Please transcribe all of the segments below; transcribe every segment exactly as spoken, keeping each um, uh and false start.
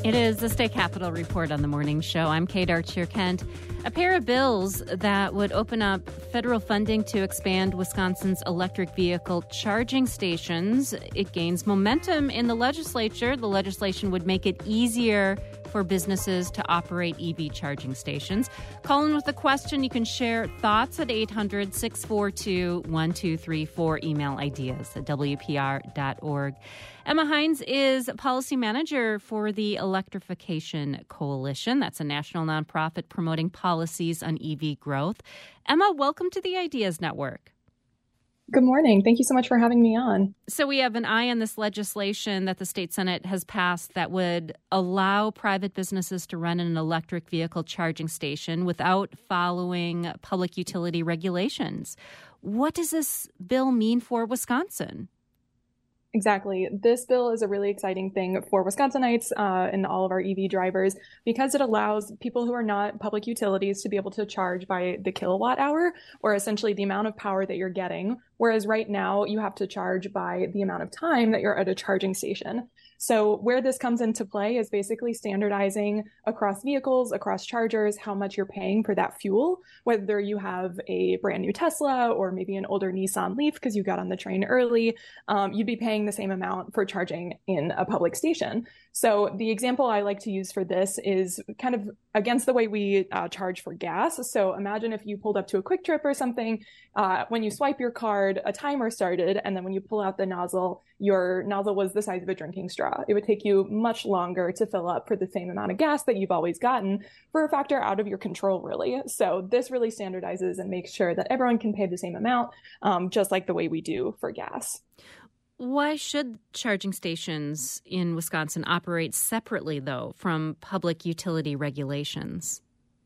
It is the State Capitol Report on the morning show. I'm Kate Archer-Kent. A pair of bills that would open up federal funding to expand Wisconsin's electric vehicle charging stations. It gains momentum in the legislature. The legislation would make it easier for businesses to operate E V charging stations. Call in with a question. You can share thoughts at eight hundred, six four two, one two three four. Email ideas at W P R dot org. Emma Hines is policy manager for the Electrification Coalition. That's a national nonprofit promoting policies on E V growth. Emma, welcome to the Ideas Network. Good morning. Thank you so much for having me on. So we have an eye on this legislation that the state Senate has passed that would allow private businesses to run an electric vehicle charging station without following public utility regulations. What does this bill mean for Wisconsin? Exactly. This bill is a really exciting thing for Wisconsinites uh, and all of our E V drivers because it allows people who are not public utilities to be able to charge by the kilowatt hour, or essentially the amount of power that you're getting. Whereas right now you have to charge by the amount of time that you're at a charging station. So where this comes into play is basically standardizing across vehicles, across chargers, how much you're paying for that fuel, whether you have a brand new Tesla or maybe an older Nissan Leaf because you got on the train early, um, you'd be paying the same amount for charging in a public station. So the example I like to use for this is kind of against the way we uh, charge for gas. So imagine if you pulled up to a Quick Trip or something, uh, when you swipe your card, a timer started, and then when you pull out the nozzle, your nozzle was the size of a drinking straw. It would take you much longer to fill up for the same amount of gas that you've always gotten for a factor out of your control, really. So this really standardizes and makes sure that everyone can pay the same amount, um, just like the way we do for gas. Why should charging stations in Wisconsin operate separately, though, from public utility regulations?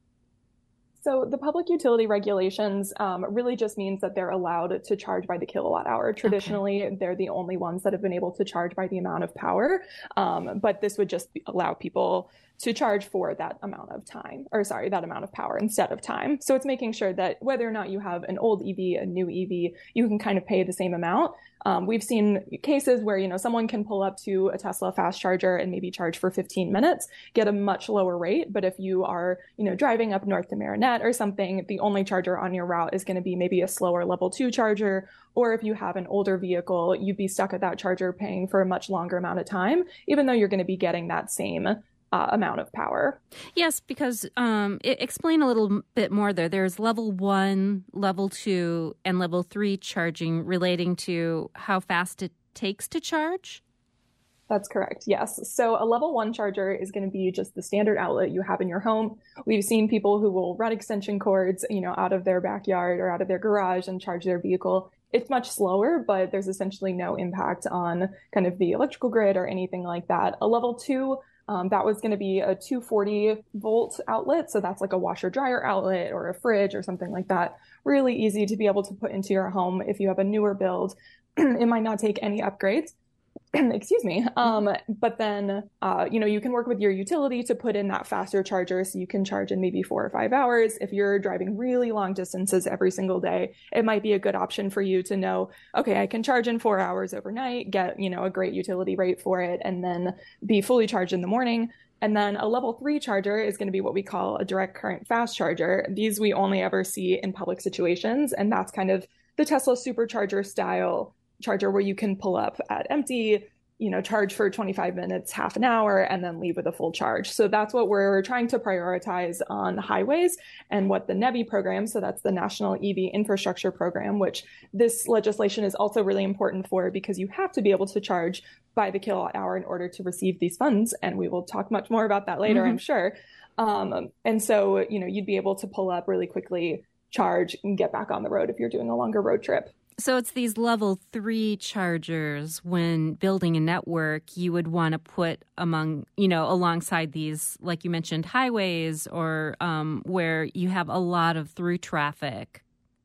So the public utility regulations um, really just means that they're allowed to charge by the kilowatt hour. Traditionally, okay. They're the only ones that have been able to charge by the amount of power. Um, but this would just allow people to charge for that amount of time, or sorry, that amount of power instead of time. So it's making sure that whether or not you have an old E V, a new E V, you can kind of pay the same amount. Um, we've seen cases where, you know, someone can pull up to a Tesla fast charger and maybe charge for fifteen minutes, get a much lower rate. But if you are, you know, driving up north to Marinette or something, the only charger on your route is going to be maybe a slower level two charger. Or if you have an older vehicle, you'd be stuck at that charger paying for a much longer amount of time, even though you're going to be getting that same Uh, amount of power. Yes, because um, it, explain a little bit more there. There's level one, level two, and level three charging relating to how fast it takes to charge? That's correct, yes. So a level one charger is going to be just the standard outlet you have in your home. We've seen people who will run extension cords, you know, out of their backyard or out of their garage and charge their vehicle. It's much slower, but there's essentially no impact on kind of the electrical grid or anything like that. A level two Um, that was going to be a two forty volt outlet. So that's like a washer dryer outlet or a fridge or something like that. Really easy to be able to put into your home if you have a newer build. It might not take any upgrades. Excuse me. Um, but then, uh, you know, you can work with your utility to put in that faster charger so you can charge in maybe four or five hours. If you're driving really long distances every single day, it might be a good option for you to know, okay, I can charge in four hours overnight, get, you know, a great utility rate for it, and then be fully charged in the morning. And then a level three charger is going to be what we call a direct current fast charger. These we only ever see in public situations. And that's kind of the Tesla supercharger style charger where you can pull up at empty, you know, charge for twenty-five minutes, half an hour, and then leave with a full charge. So that's what we're trying to prioritize on highways, and what the NEVI program, so that's the National E V Infrastructure Program, which this legislation is also really important for because you have to be able to charge by the kilowatt hour in order to receive these funds. And we will talk much more about that later, mm-hmm. I'm sure. Um, and so, you know, you'd be able to pull up really quickly, charge, and get back on the road if you're doing a longer road trip. So it's these level three chargers when building a network you would want to put among, you know, alongside these, like you mentioned, highways or um, where you have a lot of through traffic.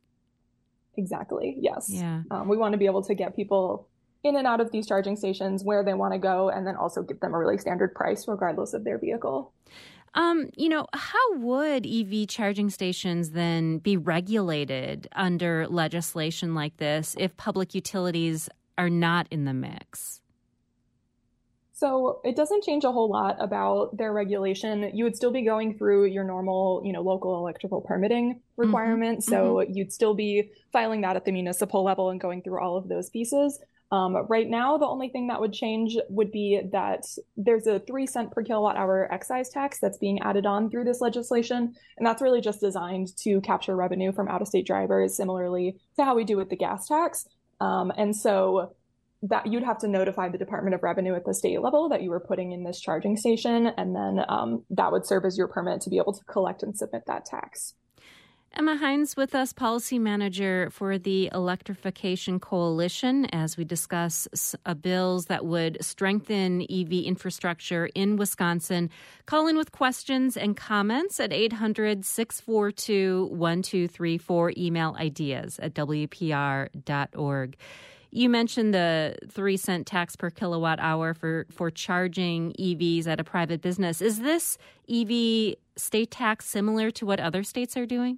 Exactly. Yes. Yeah. Um, we want to be able to get people in and out of these charging stations where they want to go, and then also give them a really standard price regardless of their vehicle. Um, you know, how would E V charging stations then be regulated under legislation like this if public utilities are not in the mix? So it doesn't change a whole lot about their regulation. You would still be going through your normal, you know, local electrical permitting requirements. Mm-hmm. So mm-hmm. you'd still be filing that at the municipal level and going through all of those pieces. Um, right now, the only thing that would change would be that there's a three cent per kilowatt hour excise tax that's being added on through this legislation. And that's really just designed to capture revenue from out-of-state drivers, similarly to how we do with the gas tax. Um, and so that you'd have to notify the Department of Revenue at the state level that you were putting in this charging station, and then um, that would serve as your permit to be able to collect and submit that tax. Emma Hines with us, policy manager for the Electrification Coalition, as we discuss uh, bills that would strengthen E V infrastructure in Wisconsin. Call in with questions and comments at eight hundred, six four two, one two three four. Email ideas at w p r dot org. You mentioned the three cent tax per kilowatt hour for, for charging E Vs at a private business. Is this E V state tax similar to what other states are doing?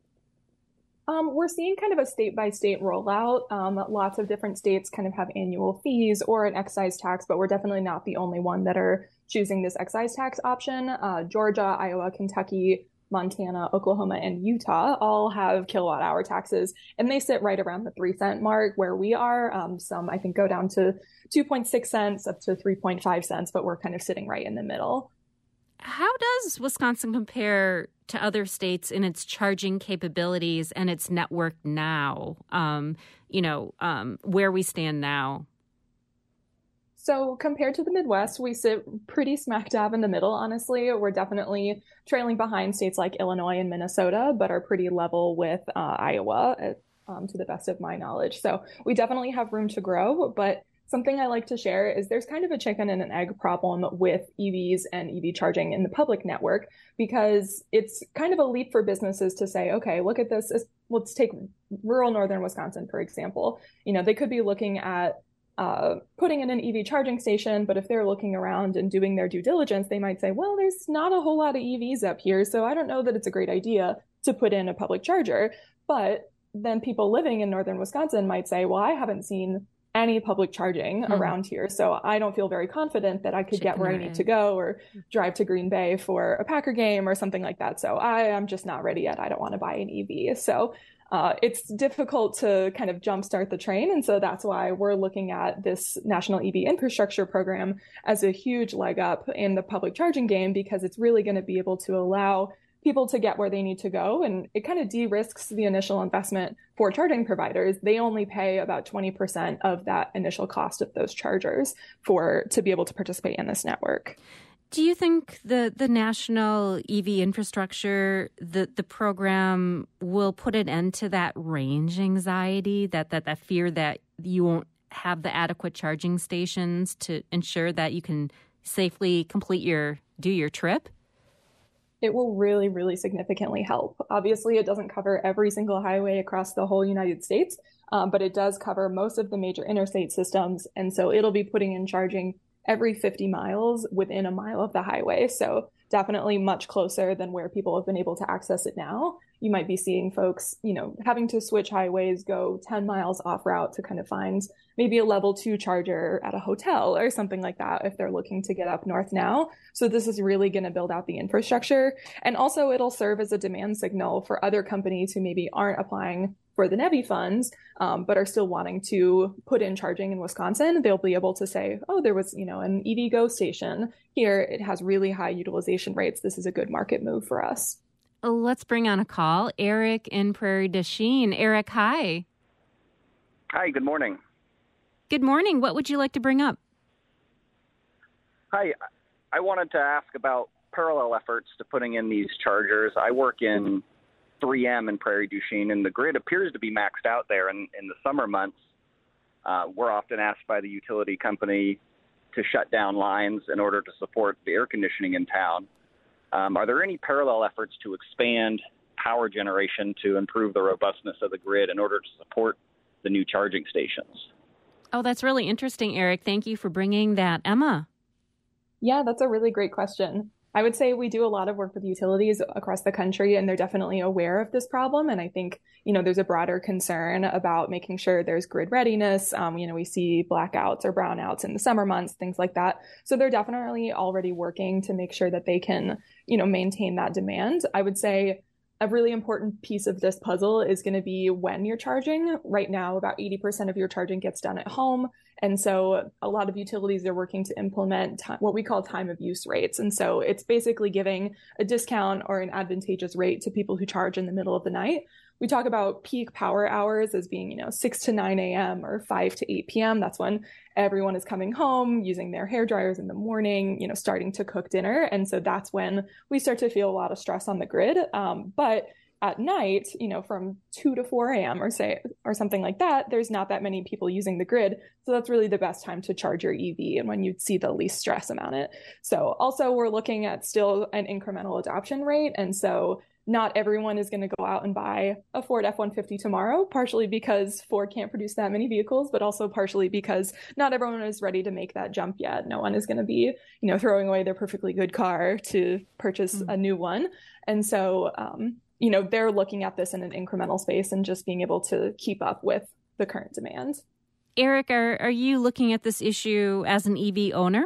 Um, we're seeing kind of a state-by-state rollout. Um, lots of different states kind of have annual fees or an excise tax, but we're definitely not the only one that are choosing this excise tax option. Uh, Georgia, Iowa, Kentucky, Montana, Oklahoma, and Utah all have kilowatt hour taxes, and they sit right around the three cent mark where we are. Um, some, I think, go down to two point six cents up to three point five cents, but we're kind of sitting right in the middle. How does Wisconsin compare to other states in its charging capabilities and its network now? Um, you know, um, where we stand now? So compared to the Midwest, we sit pretty smack dab in the middle, honestly. We're definitely trailing behind states like Illinois and Minnesota, but are pretty level with uh, Iowa, um, to the best of my knowledge. So we definitely have room to grow, but something I like to share is there's kind of a chicken and an egg problem with E Vs and E V charging in the public network, because it's kind of a leap for businesses to say, okay, look at this. Let's take rural northern Wisconsin, for example. You know, they could be looking at Uh, putting in an E V charging station, but if they're looking around and doing their due diligence, they might say, well, there's not a whole lot of E Vs up here, so I don't know that it's a great idea to put in a public charger. But then people living in northern Wisconsin might say, well, I haven't seen any public charging hmm. around here, so I don't feel very confident that I could Chicken get where I need egg. to go or drive to Green Bay for a Packer game or something like that. So I am just not ready yet. I don't want to buy an E V. So Uh, it's difficult to kind of jumpstart the train. And so that's why we're looking at this National E V Infrastructure Program as a huge leg up in the public charging game, because it's really going to be able to allow people to get where they need to go. And it kind of de-risks the initial investment for charging providers. They only pay about twenty percent of that initial cost of those chargers for to be able to participate in this network. Do you think the, the national E V infrastructure, the, the program will put an end to that range anxiety, that, that, that fear that you won't have the adequate charging stations to ensure that you can safely complete your, do your trip? It will really, really significantly help. Obviously, it doesn't cover every single highway across the whole United States, um, but it does cover most of the major interstate systems. And so it'll be putting in charging every fifty miles within a mile of the highway. So definitely much closer than where people have been able to access it now. You might be seeing folks, you know, having to switch highways, go ten miles off route to kind of find maybe a level two charger at a hotel or something like that if they're looking to get up north now. So this is really going to build out the infrastructure. And also it'll serve as a demand signal for other companies who maybe aren't applying for the NEVI funds, um, but are still wanting to put in charging in Wisconsin. They'll be able to say, oh, there was, you know, an EVgo station here. It has really high utilization rates. This is a good market move for us. Let's bring on a call. Eric in Prairie du Chien. Eric, hi. Hi, good morning. Good morning. What would you like to bring up? Hi, I wanted to ask about parallel efforts to putting in these chargers. I work in three M in Prairie du Chien, and the grid appears to be maxed out there in, in the summer months. Uh, we're often asked by the utility company to shut down lines in order to support the air conditioning in town. Um, are there any parallel efforts to expand power generation to improve the robustness of the grid in order to support the new charging stations? Oh, that's really interesting, Eric. Thank you for bringing that. Emma? Yeah, that's a really great question. I would say we do a lot of work with utilities across the country, and they're definitely aware of this problem. And I think, you know, there's a broader concern about making sure there's grid readiness. Um, you know, we see blackouts or brownouts in the summer months, things like that. So they're definitely already working to make sure that they can, you know, maintain that demand. I would say a really important piece of this puzzle is going to be when you're charging. Right now, about eighty percent of your charging gets done at home. And so a lot of utilities are working to implement t- what we call time of use rates. And so it's basically giving a discount or an advantageous rate to people who charge in the middle of the night. We talk about peak power hours as being, you know, six to nine a.m. or five to eight p.m. That's when everyone is coming home, using their hair dryers in the morning, you know, starting to cook dinner. And so that's when we start to feel a lot of stress on the grid. Um, but at night, you know, from two to four a.m. or say, or something like that, there's not that many people using the grid. So that's really the best time to charge your E V and when you'd see the least stress amount it. So also we're looking at still an incremental adoption rate. And so not everyone is going to go out and buy a Ford F one fifty tomorrow, partially because Ford can't produce that many vehicles, but also partially because not everyone is ready to make that jump yet. No one is going to be, you know, throwing away their perfectly good car to purchase mm-hmm. a new one. And so, um, you know, they're looking at this in an incremental space and just being able to keep up with the current demand. Eric, are, are you looking at this issue as an E V owner?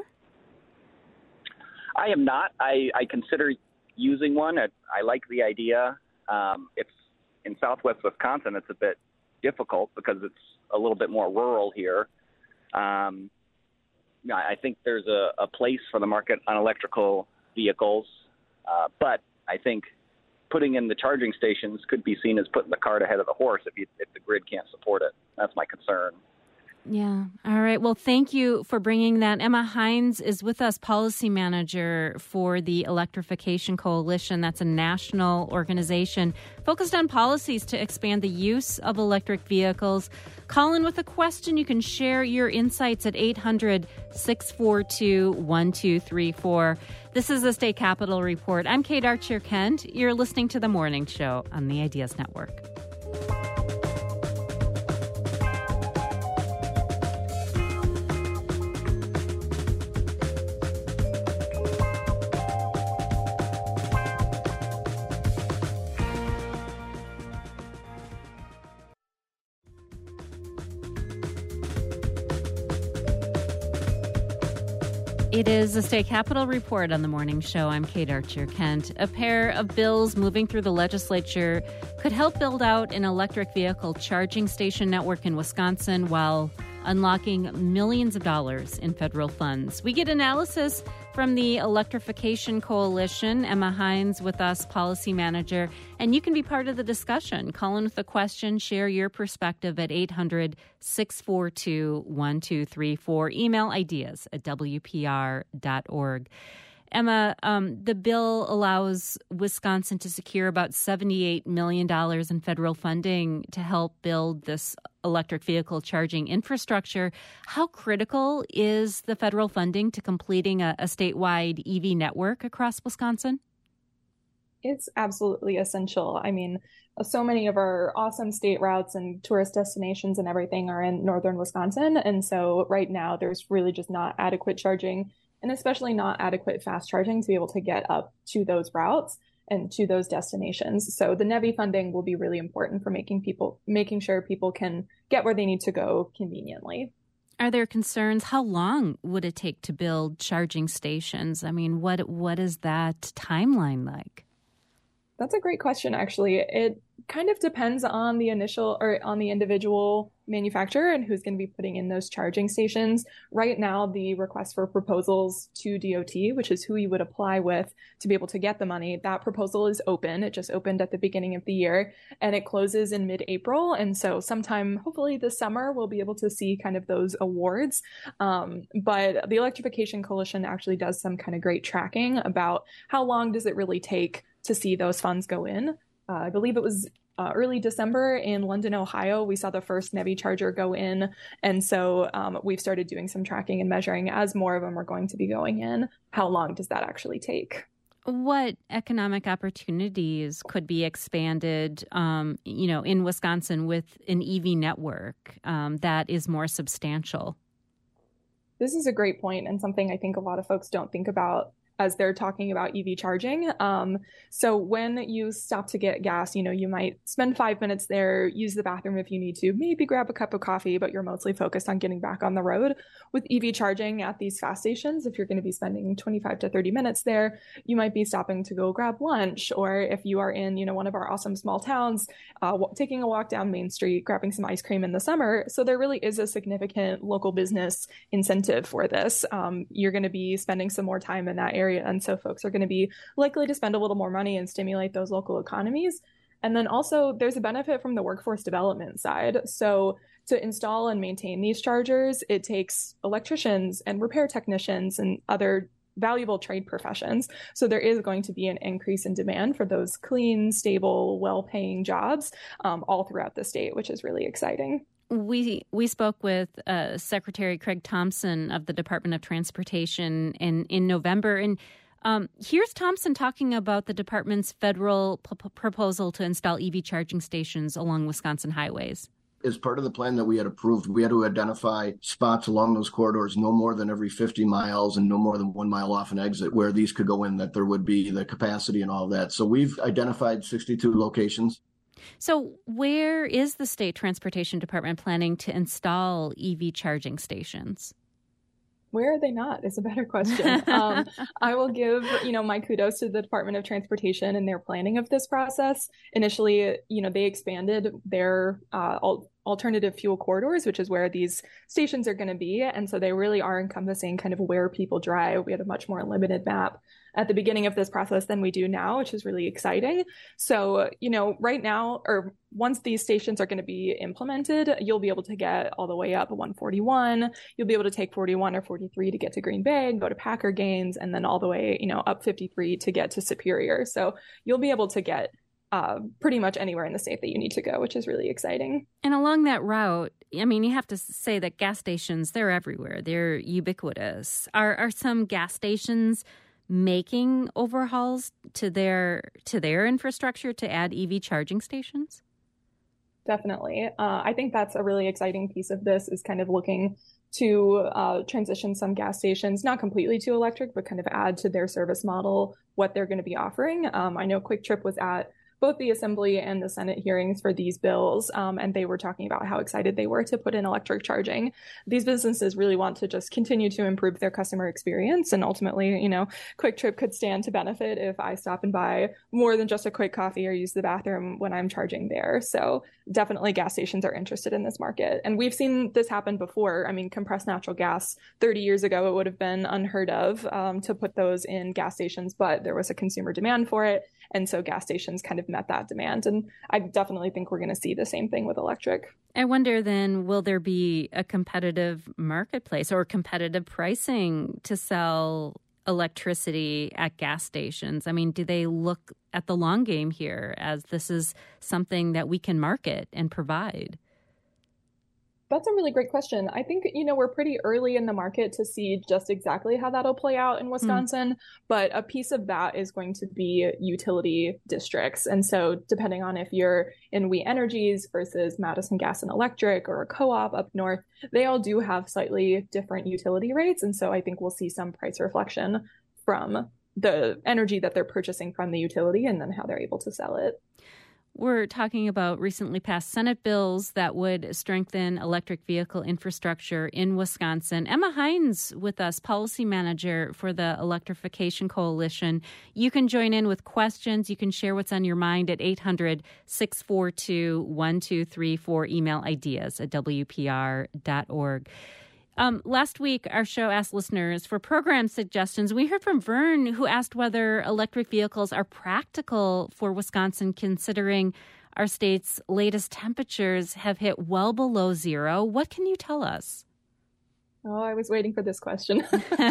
I am not. I, I consider using one. I, I like the idea. Um, it's in Southwest Wisconsin. It's a bit difficult because it's a little bit more rural here. Um, I think there's a, a place for the market on electrical vehicles, uh, but I think putting in the charging stations could be seen as putting the cart ahead of the horse if, you, if the grid can't support it. That's my concern. Yeah. All right. Well, thank you for bringing that. Emma Hines is with us, policy manager for the Electrification Coalition. That's a national organization focused on policies to expand the use of electric vehicles. Call in with a question. You can share your insights at eight hundred, six four two, one two three four. This is the State Capitol Report. I'm Kate Archer-Kent. You're listening to The Morning Show on the Ideas Network. It is the State Capitol Report on the Morning Show. I'm Kate Archer-Kent. A pair of bills moving through the legislature could help build out an electric vehicle charging station network in Wisconsin while unlocking millions of dollars in federal funds. We get analysis from the Electrification Coalition. Emma Hines with us, policy manager. And you can be part of the discussion. Call in with a question, share your perspective at eight hundred, six four two, one two three four. Email ideas at w p r dot org. Emma, um, the bill allows Wisconsin to secure about seventy-eight million dollars in federal funding to help build this electric vehicle charging infrastructure. How critical is the federal funding to completing a, a statewide E V network across Wisconsin? It's absolutely essential. I mean, so many of our awesome state routes and tourist destinations and everything are in northern Wisconsin. And so right now there's really just not adequate charging, and especially not adequate fast charging to be able to get up to those routes and to those destinations. So the NEVI funding will be really important for making people, making sure people can get where they need to go conveniently. Are there concerns? How long would it take to build charging stations? I mean, what what is that timeline like? That's a great question, actually. It kind of depends on the initial or on the individual manufacturer and who's going to be putting in those charging stations. Right now, the request for proposals to D O T, which is who you would apply with to be able to get the money, that proposal is open. It just opened at the beginning of the year and it closes in mid-April. And so sometime, hopefully this summer, we'll be able to see kind of those awards. Um, but the Electrification Coalition actually does some kind of great tracking about how long does it really take to see those funds go in. Uh, I believe it was uh, early December in London, Ohio, we saw the first NEVI charger go in. And so um, we've started doing some tracking and measuring as more of them are going to be going in. How long does that actually take? What economic opportunities could be expanded, um, you know, in Wisconsin with an E V network um, that is more substantial? This is a great point and something I think a lot of folks don't think about. as they're talking about E V charging. Um, so when you stop to get gas, you know, you might spend five minutes there, use the bathroom if you need to, maybe grab a cup of coffee, but you're mostly focused on getting back on the road. With E V charging at these fast stations, if you're going to be spending twenty-five to thirty minutes there, you might be stopping to go grab lunch. Or if you are in, you know, one of our awesome small towns, uh, taking a walk down Main Street, grabbing some ice cream in the summer. So there really is a significant local business incentive for this. Um, you're going to be spending some more time in that area. And so folks are going to be likely to spend a little more money and stimulate those local economies. And then also there's a benefit from the workforce development side. So to install and maintain these chargers, it takes electricians and repair technicians and other valuable trade professions. So there is going to be an increase in demand for those clean, stable, well-paying jobs um, all throughout the state, which is really exciting. We we spoke with uh, Secretary Craig Thompson of the Department of Transportation in, in November. And um, here's Thompson talking about the department's federal p- proposal to install E V charging stations along Wisconsin highways. As part of the plan that we had approved, we had to identify spots along those corridors no more than every fifty miles and no more than one mile off an exit where these could go in, that there would be the capacity and all of that. So we've identified sixty-two locations. So where is the State Transportation Department planning to install E V charging stations? Where are they not is a better question. um, I will give, you know, my kudos to the Department of Transportation and their planning of this process. Initially, you know, they expanded their uh, al- alternative fuel corridors, which is where these stations are going to be. And so they really are encompassing kind of where people drive. We had a much more limited map at the beginning of this process than we do now, which is really exciting. So, you know, right now, or once these stations are going to be implemented, you'll be able to get all the way up one forty-one. You'll be able to take forty-one or forty-three to get to Green Bay and go to Packer Gaines, and then all the way, you know, up fifty-three to get to Superior. So you'll be able to get uh, pretty much anywhere in the state that you need to go, which is really exciting. And along that route, I mean, you have to say that gas stations, they're everywhere. They're ubiquitous. Are are some gas stations making overhauls to their to their infrastructure to add E V charging stations? Definitely. Uh, I think that's a really exciting piece of this, is kind of looking to uh, transition some gas stations, not completely to electric, but kind of add to their service model what they're going to be offering. Um, I know Quick Trip was at both the Assembly and the Senate hearings for these bills, um, and they were talking about how excited they were to put in electric charging. These businesses really want to just continue to improve their customer experience, and ultimately, you know, Quick Trip could stand to benefit if I stop and buy more than just a quick coffee or use the bathroom when I'm charging there. So definitely gas stations are interested in this market. And we've seen this happen before. I mean, compressed natural gas, thirty years ago, it would have been unheard of um, to put those in gas stations, but there was a consumer demand for it. And so gas stations kind of met that demand. And I definitely think we're going to see the same thing with electric. I wonder then, will there be a competitive marketplace or competitive pricing to sell electricity at gas stations? I mean, do they look at the long game here as this is something that we can market and provide? That's a really great question. I think, you know, we're pretty early in the market to see just exactly how that'll play out in Wisconsin, mm. but a piece of that is going to be utility districts. And so depending on if you're in We Energies versus Madison Gas and Electric or a co-op up north, they all do have slightly different utility rates. And so I think we'll see some price reflection from the energy that they're purchasing from the utility and then how they're able to sell it. We're talking about recently passed Senate bills that would strengthen electric vehicle infrastructure in Wisconsin. Emma Hines with us, policy manager for the Electrification Coalition. You can join in with questions. You can share what's on your mind at eight hundred, six four two, one two three four. Email ideas at w p r dot org. Um, last week, our show asked listeners for program suggestions. We heard from Vern, who asked whether electric vehicles are practical for Wisconsin, considering our state's latest temperatures have hit well below zero. What can you tell us? Oh, I was waiting for this question.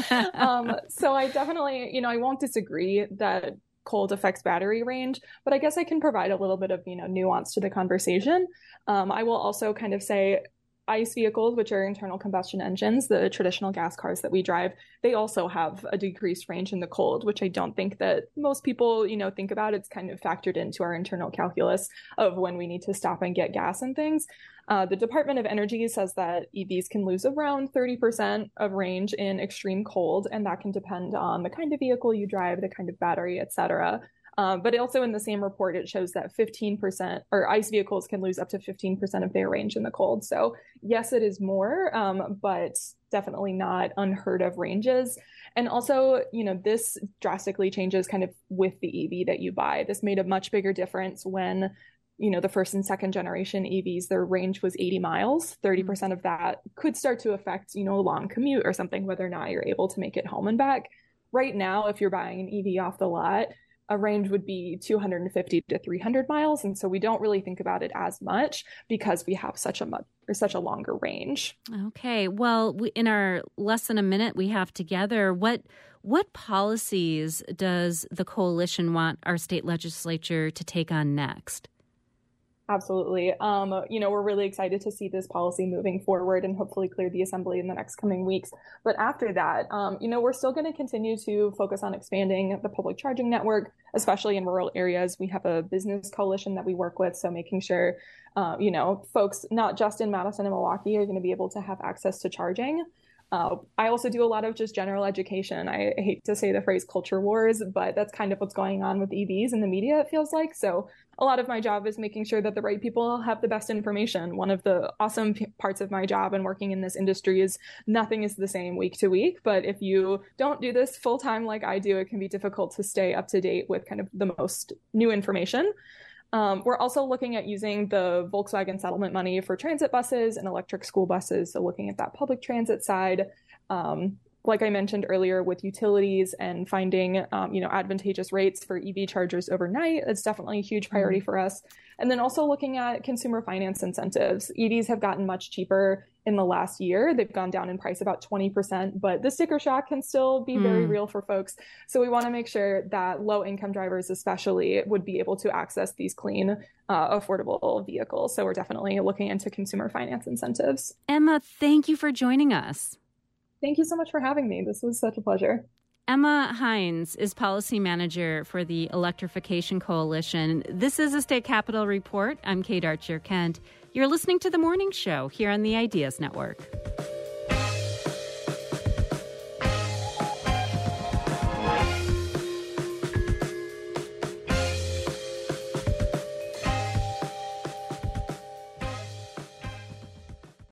um, so I definitely, you know, I won't disagree that cold affects battery range, but I guess I can provide a little bit of, you know, nuance to the conversation. Um, I will also kind of say, ICE vehicles, which are internal combustion engines, the traditional gas cars that we drive, they also have a decreased range in the cold, which I don't think that most people, you know, think about. It's kind of factored into our internal calculus of when we need to stop and get gas and things. Uh, the Department of Energy says that E Vs can lose around thirty percent of range in extreme cold, and that can depend on the kind of vehicle you drive, the kind of battery, et cetera. Um, but also in the same report, it shows that fifteen percent or ICE vehicles can lose up to fifteen percent of their range in the cold. So yes, it is more, um, but definitely not unheard of ranges. And also, you know, this drastically changes kind of with the E V that you buy. This made a much bigger difference when, you know, the first and second generation E Vs, their range was eighty miles. thirty percent of that could start to affect, you know, a long commute or something, whether or not you're able to make it home and back. Right now, if you're buying an E V off the lot, a range would be two hundred fifty to three hundred miles. And so we don't really think about it as much because we have such a much or such a longer range. Okay. Well, we, in our less than a minute we have together, what what policies does the coalition want our state legislature to take on next? Absolutely. Um, you know, we're really excited to see this policy moving forward and hopefully clear the assembly in the next coming weeks. But after that, um, you know, we're still going to continue to focus on expanding the public charging network, especially in rural areas. We have a business coalition that we work with. So making sure, uh, you know, folks not just in Madison and Milwaukee are going to be able to have access to charging. Uh, I also do a lot of just general education. I hate to say the phrase culture wars, but that's kind of what's going on with E Vs in the media, it feels like. So a lot of my job is making sure that the right people have the best information. One of the awesome p- parts of my job and working in this industry is nothing is the same week to week. But if you don't do this full time like I do, it can be difficult to stay up to date with kind of the most new information. Um, we're also looking at using the Volkswagen settlement money for transit buses and electric school buses. So looking at that public transit side, um, like I mentioned earlier, with utilities and finding, um, you know, advantageous rates for E V chargers overnight. It's definitely a huge priority mm-hmm. for us. And then also looking at consumer finance incentives. E Vs have gotten much cheaper in the last year. They've gone down in price about twenty percent, but the sticker shock can still be mm. very real for folks. So we want to make sure that low income drivers especially would be able to access these clean, uh, affordable vehicles. So we're definitely looking into consumer finance incentives. Emma, thank you for joining us. Thank you so much for having me. This was such a pleasure. Emma Hines is policy manager for the Electrification Coalition. This is a State Capitol Report. I'm Kate Archer Kent. You're listening to The Morning Show here on the Ideas Network.